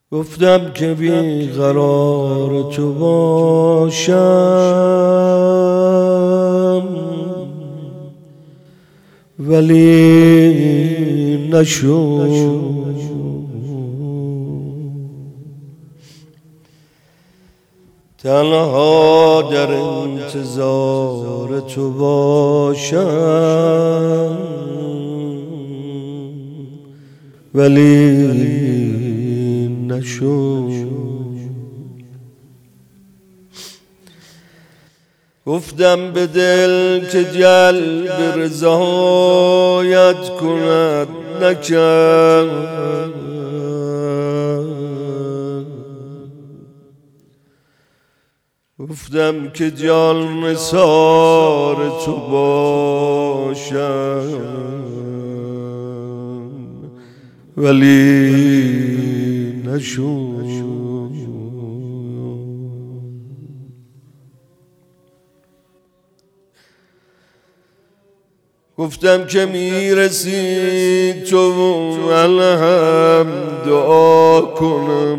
گفتم که بی قرار تو باشم ولی نشد. تنها در انتظار تو باشم ولی نشد. گفتم به دل که جلب رضایت کند نکرد، گفتم که جان نثار تو باشم ولی نشد. گفتم که میرسی تو الهم دعا کنم،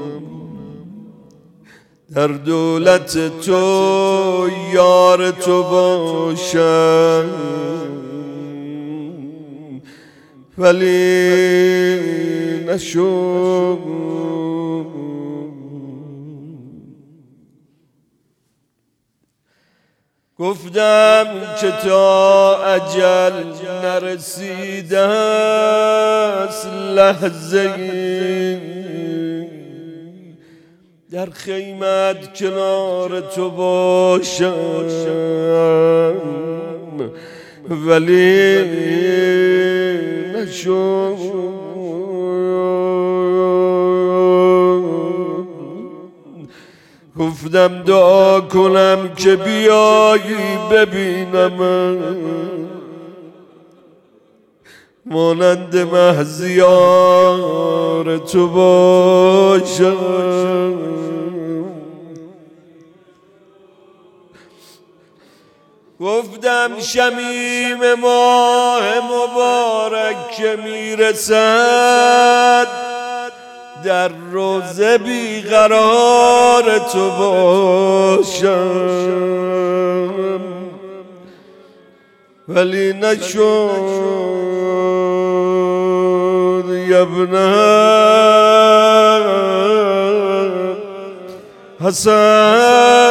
در دولت تو یار تو باشم ولی نشد. گفتم که تا اجل نرسیده است لحظه‌ای در خیمت کنار تو باشم ولی نشد. گفتم دعا کنم که بیایی ببینم مانند مهزیار تو باشم. گفتم شمیم ماه مبارک که میرسد در روزه بیقرار تو باشم ولی نشد. ابن حسن